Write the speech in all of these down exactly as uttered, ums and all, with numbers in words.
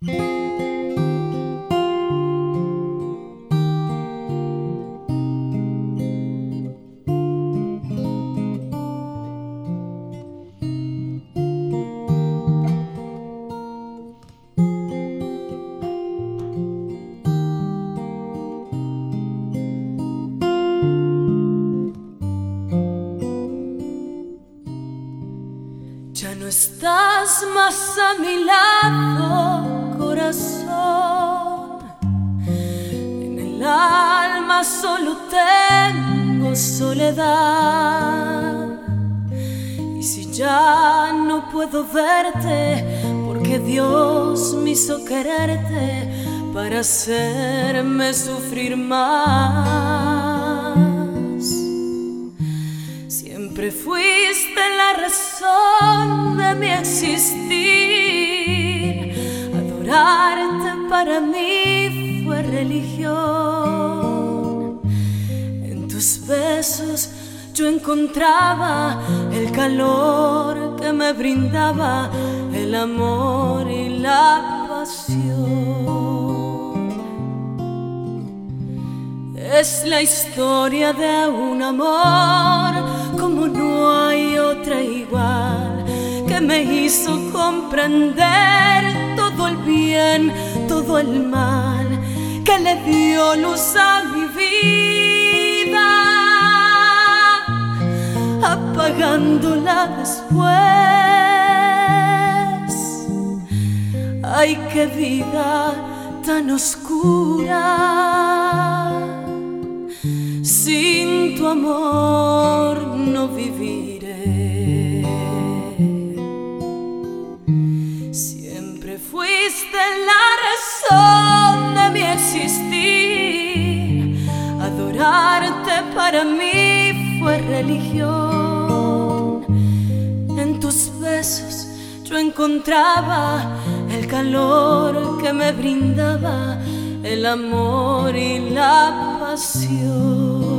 Ya no estás más a mi lado, corazón. En el alma solo tengo soledad. Y si ya no puedo verte, porque Dios me hizo quererte para hacerme sufrir más. Siempre fuiste la razón de mi existir. Adorarte para mí fue religión. En tus besos yo encontraba el calor que me brindaba el amor y la pasión. Es la historia de un amor como no hay otra igual, que me hizo comprender todo el bien, todo el mal, que le dio luz a mi vida, apagándola después. Ay, qué vida tan oscura, sin tu amor no viviré. Siempre fuiste la razón de mi existir. Adorarte para mí fue religión. En tus besos yo encontraba el calor que me brindaba el amor y la pasión.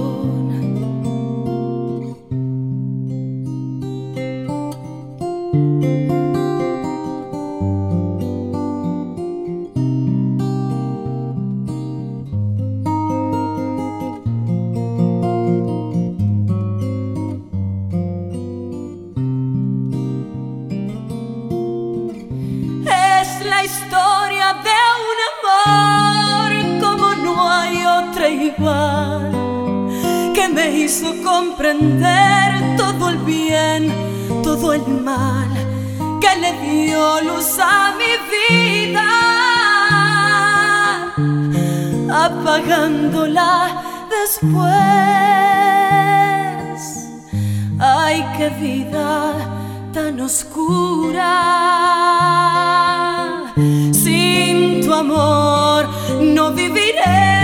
Es la historia de un amor como no hay otra igual, que me hizo comprender todo el bien, todo el mal, que le dio luz a mi vida, apagándola después. Ay, qué vida tan oscura, sin tu amor no viviré.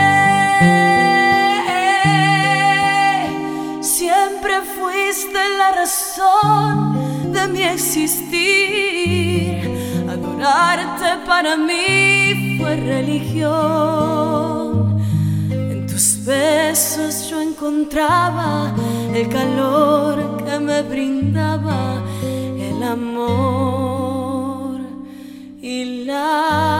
Siempre fuiste la razón de mi existir. Adorarte para mí fue religión. En tus besos yo encontraba el calor que me brindaba el amor y la